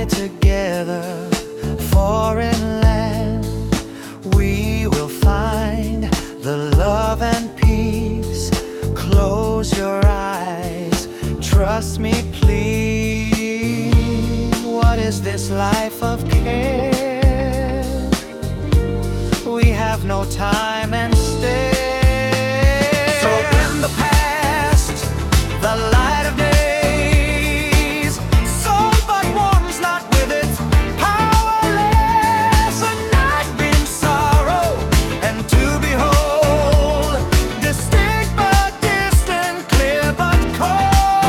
fly together, foreign land, we will find the love and peace. Close your eyes, trust me please. What is this life of care? We have no time and stay. So in the past, the light of days, soul but warms not with its powerless. A night brings sorrow, and to behold, distinct but distant, clear but cold.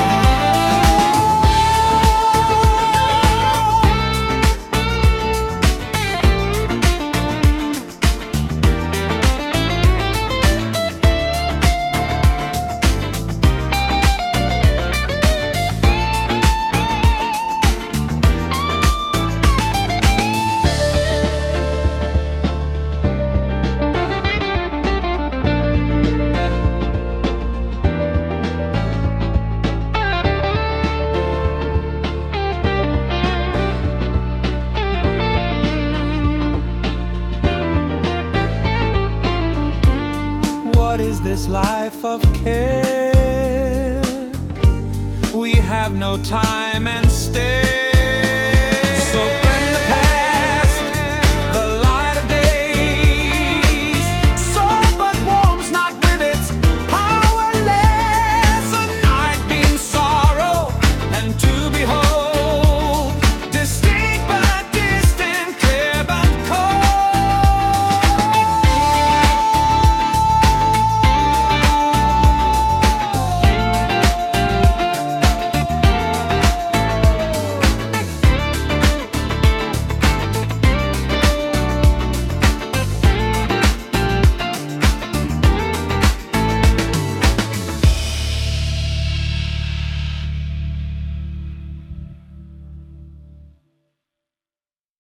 What is this life of care? We have no time and stay.